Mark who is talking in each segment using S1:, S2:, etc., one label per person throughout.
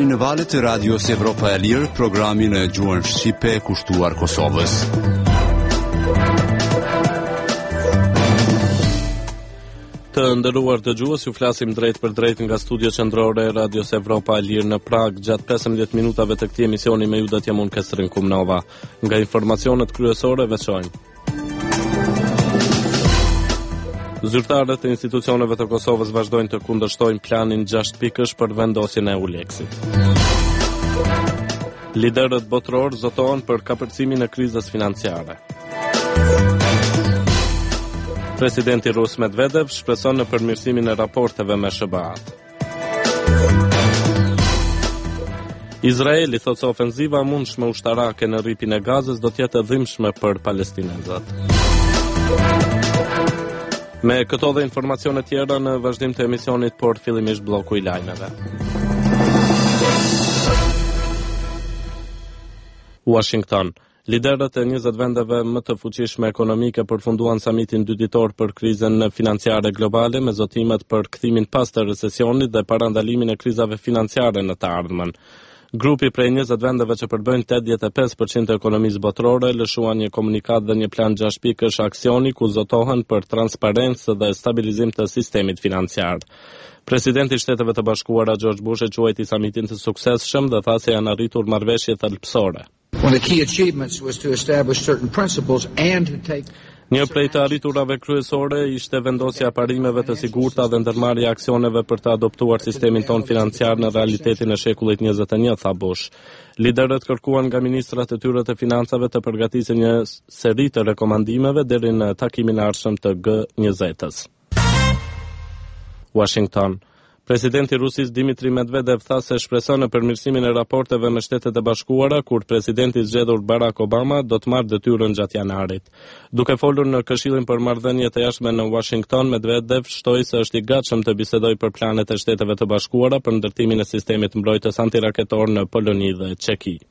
S1: në valët e Radios Evropa e Lirë, programin e gjuhën shqipe kushtuar Kosovës.
S2: Të nderuar dëgjues, ju flasim drejt për drejt nga studio qendrore e Radios Evropa e Lirë në Prag. Gjatë 15 minutave të këtij emisioni me ju do të jam unë Kestrin Kumnova. Nga informacionet kryesore veçojmë: zyrtarët e institucioneve të Kosovës vazhdojnë të kundërshtojnë planin 6 pikësh për vendosjen e EULEX-it. Liderët botëror zotohen për kapërcimin e krizës financiare. Presidenti rus Medvedev shpreson në përmirësimin e raporteve me SBA-t. Izraeli thot se ofenziva mundshme ushtarake në rripin e Gazës do të jetë e dhimbshme për palestinezët. Me këto dhe informacione tjera në vazhdim të emisionit, por fillimisht bloku i lajmeve. Washington. Liderët e 20 vendeve më të fuqishme ekonomike përfunduan samitin dyditor për krizën financiare globale me zotimet për kthimin pas të recesionit dhe parandalimin e krizave financiare në të ardhmen. Grupi prej 20 vendeve që përbëjnë 85% të ekonomisë botërore lëshuan një komunikat dhe një plan 6 pikësh aksioni ku zotohen për transparencë dhe stabilizim të sistemit financiar. Presidenti i Shteteve të Bashkuara George Bush e quajti samitin të suksesshëm dhe tha se janë arritur marrëveshje thelbësore.
S3: One of the key achievements was to establish certain principles and to take
S2: Një prej të arriturave kryesore ishte vendosja e parimeve të sigurta dhe ndërmarrja e aksioneve për të adoptuar sistemin ton financiar në realitetin e shekullit 21, tha Bush. Liderët kërkuan nga ministrat e tyre të financave të përgatisin një seri të rekomandimeve deri në takimin e ardhshëm të G20-s. Washington. Presidenti Rusis Dmitri Medvedev tha se shpreson në përmirësimin e raporteve me Shtetet e Bashkuara kur presidenti i zgjedhur Barack Obama do të marrë detyrën gjatë janarit. Duke folur në Këshillin për marrëdhëniet e jashtme në Washington, Medvedev shtoi se është i gatshëm të bisedojë për planet e Shteteve të Bashkuara për ndërtimin e sistemit mbrojtës antiraketor në Poloni dhe Çeki.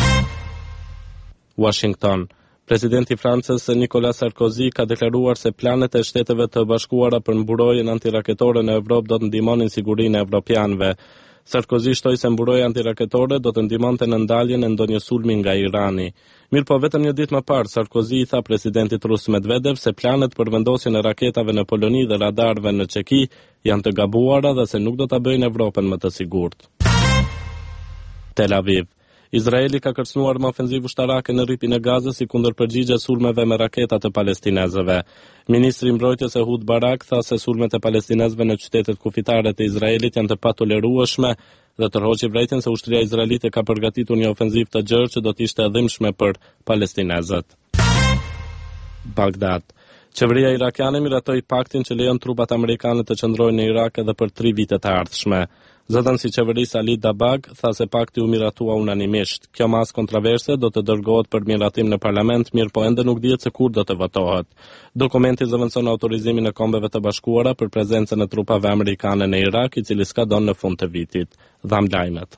S2: Washington. Presidenti i Francës Nicolas Sarkozy ka deklaruar se planet e Shteteve të Bashkuara për mburojtjen antiraketore në Evropë do të ndihmonin sigurinë e evropianëve. Sarkozy shtoi se mburojtja antiraketore do të ndihmonte në ndaljen e ndonjë sulmi nga Irani. Mirëpo vetëm një ditë më parë Sarkozy i tha presidentit rus Medvedev se planet për vendosjen e raketave në Poloni dhe radarëve në Çeki janë të gabuara dhe se nuk do ta bëjnë Evropën më të sigurt. Tel Aviv. Izraeli ka kërcënuar me ofenzivë ushtarake në rripin e Gazës si kundërpërgjigje sulmeve me raketa të palestinezëve. Ministri i mbrojtjes Ehud Barak tha se sulmet e palestinezëve në qytetet kufitare të Izraelit janë të patolerueshme dhe tërhoqi vërejtjen se ushtria izraelite ka përgatitur një ofenzivë të gjerë që do të ishte e dhimbshme për palestinezët. Bagdad. Qeveria irakiane miratoi paktin që lejon trupat amerikane të qëndrojnë në Irak edhe për 3 vite të ardhshme. Zëdhënësi qeverisë Ali Dabag tha se pakti u miratua unanimisht. Kjo mas kontroverse do të dërgohet për miratim në parlament, mirë po ende nuk dihet se kur do të votohet. Dokumenti zëvendëson autorizimin e Kombeve të Bashkuara për prezencën e trupave amerikane në Irak, i cili ska don në fund të vitit. Dham lajmet.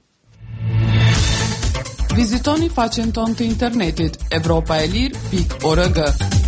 S4: Vizitoni faqen tonë të internetit evropaelir.org.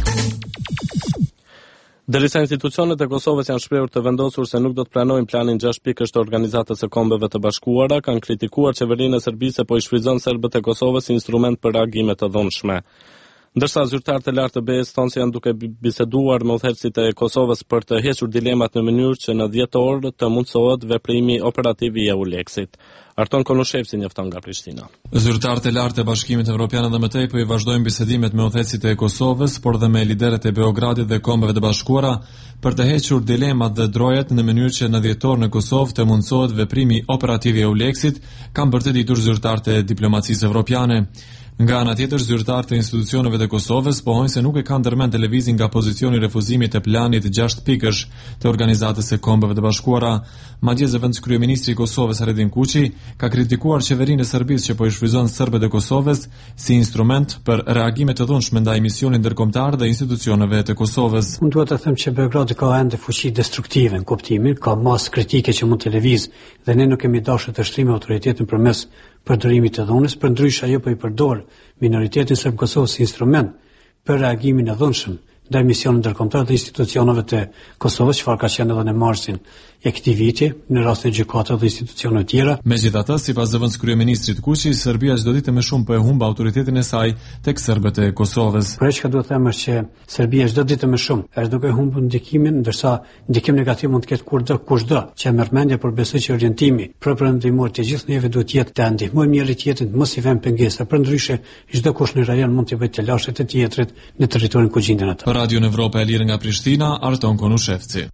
S2: Derisa institucionet e Kosovës janë shprehur të vendosur se nuk do të pranojnë planin 6 pikësh të Organizatës së Kombeve të Bashkuara, kanë kritikuar qeverinë e Serbisë se po i shfrytëzon serbët e Kosovës si instrument për reagime të dhunshme. Ndërsa zyrtarët e lartë të BE-s thonë se janë duke biseduar me udhëheqësit e Kosovës për të hequr dilemat në mënyrë që në 10 orë të mundsohet veprimi operativ i EULEX-it. Arton Konushevci njofton nga Prishtina.
S5: Zyrtarët e lartë të Bashkimit Evropian dhe më tej po i vazhdojnë bisedimet me udhëheqësit e Kosovës, por dhe me liderët e Beogradit dhe Kombeve të Bashkuara për të hequr dilemat dhe drojet në mënyrë që në 10 orë në Kosovë të mundsohet veprimi operativ i EULEX-it, kanë bërteditur zyrtarët e diplomacisë evropiane. Nga ana tjetër, zyrtarët e institucioneve të Kosovës pohojnë se nuk e kanë ndërmend televizin nga pozicioni i refuzimit të planit 6 pikësh të Organizatës së Kombeve të Bashkuara. Madje zëvendës kryeministri i Kosovës Haredin Kuçi ka kritikuar qeverinë e Serbisë që po i shfrytëzon serbët e Kosovës si instrument për reagime të dhunshme ndaj misionit ndërkombëtar dhe institucioneve të Kosovës.
S6: Unë duhet të them që Beogradi ka ende fuqi destruktive në kuptimin, ka masë kritike që mund të lëvizë dhe ne nuk kemi dashur të shtrijmë autoritetin përmes përdorimit të dhunës, përndryshe ajo po i përdor minoritetin serb Kosovës si instrument për reagimin e dhunshëm ndaj misionit ndërkombëtar dhe institucioneve të Kosovës, çfarë ka qenë edhe në marsin e këtij viti në rast të gjykatave dhe institucioneve tjera.
S5: Megjithatë, sipas zëvendës kryeministrit Kuqi, Serbia çdo ditë më shumë po e humb autoritetin e saj tek serbët e Kosovës.
S6: Por çka duhet të them është që Serbia çdo ditë më shumë është duke humbur ndikimin, ndërsa ndikim negativ mund të ketë kushdo që merr mendje, por besoj që orientimi përpërndimor të gjithë neve duhet të jetë të ndihmojmë njëri tjetrin, mos i vëmë pengesa. Përndryshe, çdo kush në rajon mund të bëjë të lashët të tjetrit në territorin ku gjenden ata.
S5: Për Radio Evropa e Lirë nga Prishtina, Arton Konushevci.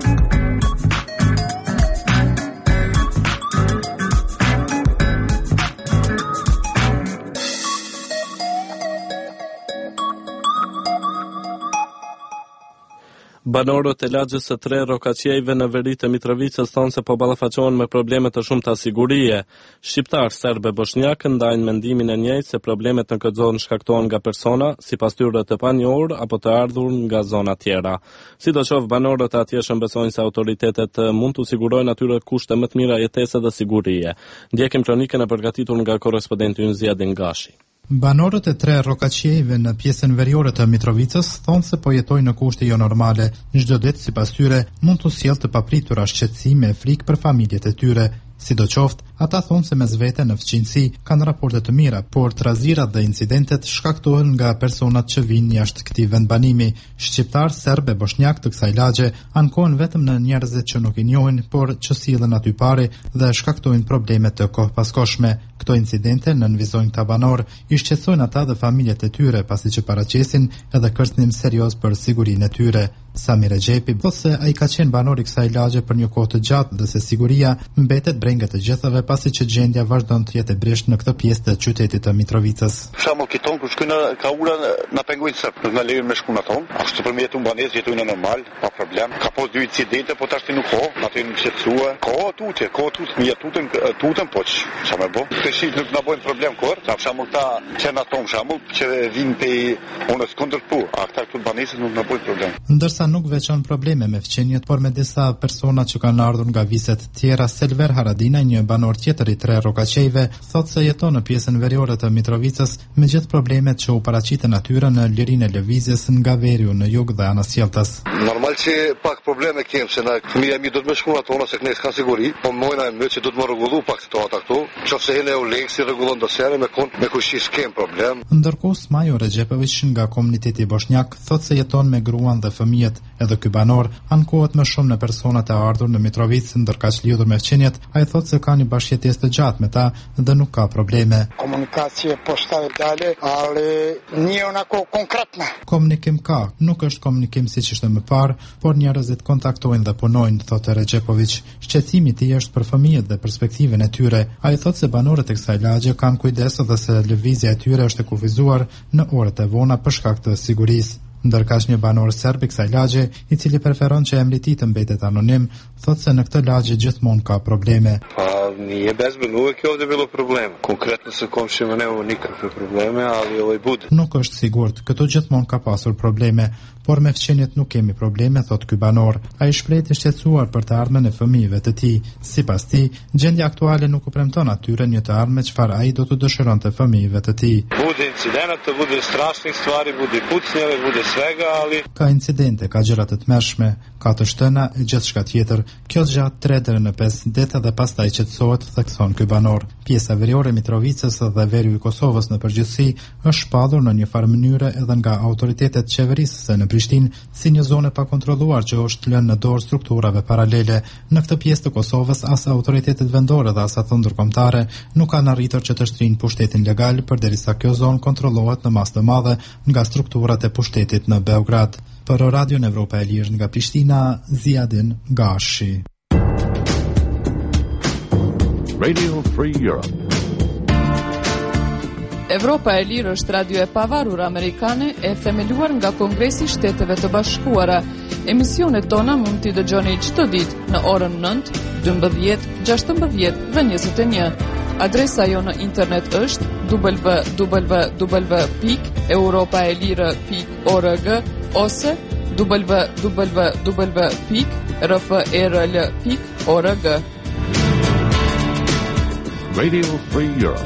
S2: Banorët e lagjës së 3 Rokaqejve në veri të Mitrovicës thonë se po ballafaqohen me probleme të shumta sigurie. Shqiptar serbe bosnjak ndajnë mendimin e njëjtë se problemet në këtë zonë shkaktohen nga persona, sipas tyre të panjohur apo të ardhur nga zona tjera. Sidoqoftë, banorët atje shëmbesojnë se autoritetet mund t'u sigurojnë atyre kushte më të mira jetese dhe sigurie. Ndjekim kronikën e përgatitur nga korrespondenti ynë Ziadin Gashi.
S7: Banorët e 3 Rokaqejve në pjesën veriore të Mitrovicës thonë se po jetojnë në kushte jo normale. Çdo ditë sipas tyre mund t'u sjellë të papritura shqetësime e frikë për familjet e tyre. Sidoqoftë, ata thonë se mes vete në fëqinjësi kanë raporte të mira, por trazirat dhe incidentet shkaktohen nga personat që vinë jashtë këtij vendbanimi. Shqiptar, serb e bosnjak të kësaj lagje ankohen vetëm në njerëzit që nuk i njohin, por që sillen aty pari dhe shkaktojnë probleme të kohëpaskoshme. Këto incidente nënvizojnë këta banor, i shqetësojnë ata dhe familjet e tyre, pasi që paraqesin edhe kërcënim serioz për sigurinë e tyre. Sami Rexhepi thotë se ai ka qenë banor i kësaj lagje për një kohë të gjatë dhe se siguria mbetet brengë të gjithëve, pasi që gjendja vazhdon të jetë e brisht në këtë pjesë të qytetit të Mitrovicës.
S8: Për shembull, kiton kur shkojnë ka ura na pengojnë sëp, nuk na lejojnë me shku në tonë. Ashtu për me jetu mbanesë jetojnë normal, pa problem. Ka pas 2 incidente, po tash nuk ka, atë nuk shqetësua. Ka tutje, mi tutën po ç'a më bë. Tash nuk na bën problem kur. Për shembull ta që na tonë shembull që vinë pe unë skundër pu, ata këtu banesë nuk na bën problem.
S7: Ndërsa nuk veçon probleme me fqenjet, por me disa persona që kanë ardhur nga viset tjera. Selver Haradina, një banor tjetër i 3 Rokaqejve, thotë se jeton në pjesën veriore të Mitrovicës me gjithë problemet që u paraqiten atyre në lirinë e lëvizjes nga veriu në jug dhe anasjelltas.
S8: Normal që pak probleme kem se na fëmia mi do të më shkon ato nëse ne s'ka siguri, po mojna më që do të më rregullu pak situata këtu. Nëse hele u leksi rregullon dosare me kushtis kem problem.
S7: Ndërkohë Smajo Rexhepović nga komuniteti bosnjak thotë se jeton me gruan dhe fëmijët. Edhe ky banor ankohet më shumë në personat e ardhur në Mitrovicë, ndërkaq lidhur me fqenjet, ai thotë se ka një bashkëjetesë të gjatë me ta dhe nuk ka probleme.
S9: Komunikacije postoje dalje, ali nije onako konkretna.
S7: Komunikim ka, nuk është komunikim siç ishte më parë, por njerëzit kontaktojnë dhe punojnë, thotë Rexhepović. Shqetësimi i tij është për fëmijët dhe perspektiven e tyre. Ai thotë se banorët e kësaj lagje kanë kujdes dhe se lëvizja e tyre është e kufizuar në orët e vona për shkak të sigurisë. Ndërkaq një banor serb i kësaj lagje, i cili preferon që emri i tij të mbetet anonim, thotë se në këtë lagje gjithmonë ka probleme.
S8: Nije bezbedno, uvek je ovde bilo problema. Konkretno sa komšijama nemamo nikakve probleme, ali bude.
S7: Nuk është sigurt, këtu gjithmonë ka pasur probleme, por me fqenjet nuk kemi probleme, thot ky banor. Ai shpreh të shqetësuar për të ardhmen e fëmijëve të tij. Sipas tij, gjendja aktuale nuk u premton atyre një të ardhme çfarë ai do të dëshironte fëmijëve të tij.
S8: Bude incidenata, bude strašnih stvari, bude pucnjeve, bude svega, ali
S7: ka incidente, ka gjëra të tmerrshme, ka të shtëna e gjithçka tjetër. Kjo zgjat 3 deri në 5 ditë dhe pastaj qetësohet, thekson ky banor. Pjesa veriore e Mitrovicës dhe veriu i Kosovës në përgjithësi është shpallur në një farë mënyrë edhe nga autoritetet qeverisëse në Prishtinë si një zonë pa kontrolluar që është lënë në dorë strukturave paralele. Në këtë pjesë të Kosovës as autoritetet vendore dhe as ato ndërkombëtare nuk kanë arritur që të shtrinë pushtetin legal, përderisa kjo zonë kontrollohet në masë të madhe nga strukturat e pushtetit në Beograd. Për Radio Evropa e Lirë nga Prishtina, Ziadin Gashi.
S1: Radio Free Europe.
S4: Evropa e Lirë është radio e pavarur amerikane e themeluar nga Kongresi i Shteteve të Bashkuara. Emisionet tona mund t'i dëgjoni çdo ditë në orën 9, 12, 16 dhe 21. Adresa jo në internet është www.europaelire.org ose www.rfrl.org.
S1: Radio Free Europe.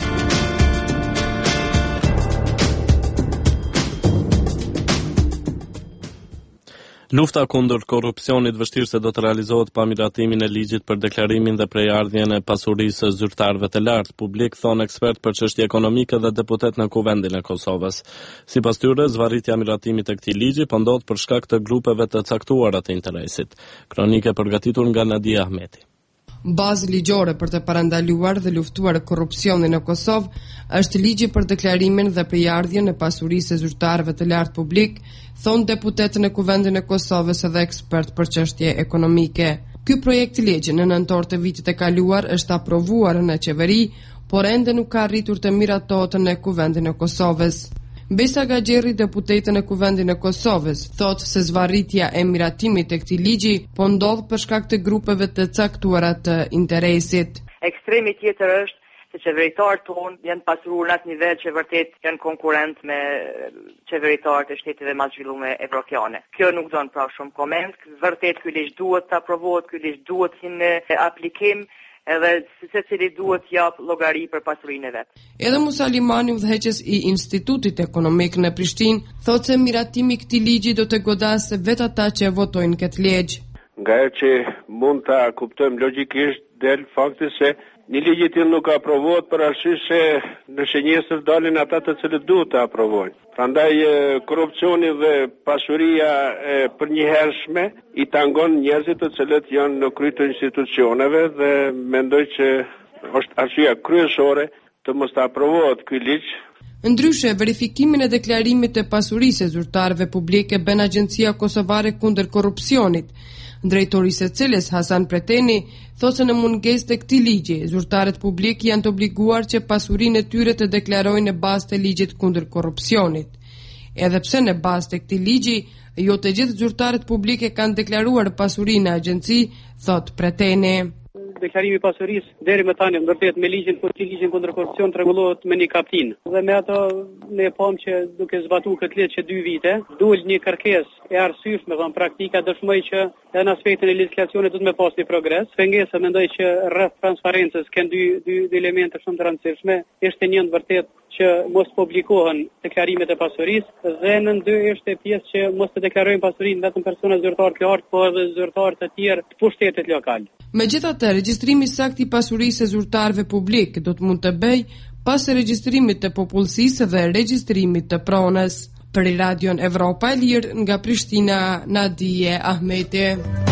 S2: Lufta kundër korrupsionit vështirë se do të realizohet pa miratimin e ligjit për deklarimin dhe prejardhjen e pasurisë zyrtarëve të lartë publik, thonë ekspert për çështje ekonomike dhe deputet në Kuvendin e Kosovës. Sipas tyre, zvarritja e miratimit të këtij ligji po ndodh për shkak të grupeve të caktuara të interesit. Kronike përgatitur nga Nadia Ahmeti.
S10: Bazë ligjore për të parandaluar dhe luftuar korrupsionin në Kosovë është ligji për deklarimin dhe prejardhjen e pasurisë së zyrtarëve të lartë publik, thonë deputet në Kuvendin e Kosovës dhe ekspert për çështje ekonomike. Ky projekt ligji në nëntor të vitit e kaluar është aprovuar në qeveri, por ende nuk ka arritur të miratohet në Kuvendin e Kosovës. Besa Gaxherri, deputete në Kuvendin e Kosovës, thotë se zvarritja e miratimit të këtij ligji po ndodh për shkak të grupeve të caktuara të interesit.
S11: Ekstremi tjetër është se qeveritarët tonë janë pasuruar në atë nivel që vërtet janë konkurrent me qeveritarët e shteteve më të zhvilluara evropiane. Kjo nuk don pra shumë koment, vërtet ky ligj duhet të aprovohet, ky ligj duhet të në aplikim. Edhe secili duhet jap llogari për pasurinë e vet.
S10: Edhe Musa Limani, udhëheqës i Institutit Ekonomik në Prishtinë, thotë se miratimi i këtij ligji do të godasë vetë ata që votojnë këtë ligj.
S12: Nga që mund ta kuptojmë logjikisht del fakti se një ligj i tillë nuk aprovohet për arsye se në shenjestër dalin ata të cilët duhet të aprovojnë. Prandaj korrupsioni dhe pasuria përnjëhershme i tangon njerëzit të cilët janë në krye të institucioneve dhe mendoj që është arsyeja kryesore të mos të aprovohet ky ligj.
S10: Ndryshe, verifikimin e deklarimit të pasurisë së zyrtarëve publike bën Agjencia Kosovare kundër korrupsionit, drejtori së cilës Hasan Preteni thotë se në mungesë të këtij ligji, zyrtarët publik janë të obliguar që pasurinë e tyre të deklarojnë në bazë të ligjit kundër korrupsionit. Edhe pse në bazë të këtij ligji, jo të gjithë zyrtarët publik kanë deklaruar pasurinë në agjenci, thotë Preteni.
S13: Deklarimi i pasurisë deri më tani ndërtet me ligjin kundër korrupsion rregullohet me një kapitin. Dhe me ato ne pam që duke zbatuar këtë ligj që 2 vite, dul një kërkesë e arsyeshme von praktika dëshmoj që në aspektin e legjislacionit do të më pas një progres. Pengesa mendoj që rreth transparencës kanë dy elemente shumë të rëndësishme. Është një vërtet që mos publikohen deklarimet e pasurisë dhe në 2 është pjesë që mos të deklarojnë pasurinë vetëm persona zyrtar të lartë, por edhe zyrtar të tjerë të pushtetit lokal.
S10: Megjithatë, regjistrimi sakt i pasurisë së zyrtarëve publik do të mund të bëjë pas regjistrimit të popullsisë dhe regjistrimit të pronës. Për Radion Evropa e Lirë nga Prishtina, Nadia Ahmeti.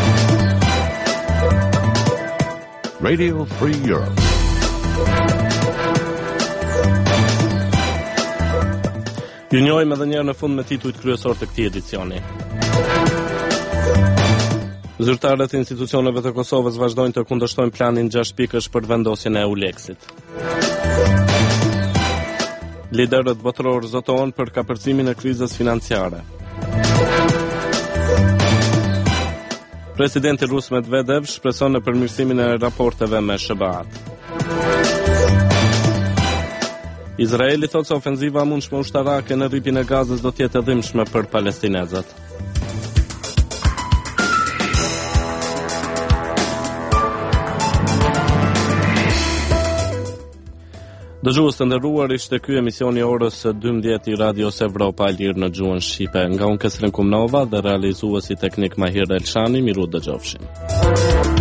S1: Radio Free Europe.
S2: Ju njohim edhe njërë në fund me titujt kryesor të këtij edicioni. Zyrtarët e institucioneve të Kosovës vazhdojnë të kundërshtojnë planin 6 pikësh për vendosjen e EULEX-it. Liderët botëror zotohen për kapërcimin e krizës financiare. Presidenti rus Medvedev shpreson në përmirësimin e raporteve me SBA-t. Izraeli thotë se ofenziva mundshme ushtarake në rripin e Gazës do të jetë e dhimbshme për palestinezët. Dëgjues të nderuar, ishte ky emisioni orës 12 i Radios Evropa e Lirë në gjuhën shqipe. Nga unë Kesren Kumnova dhe realizuesi teknik Mahir Elshani, miru dëgjofshim.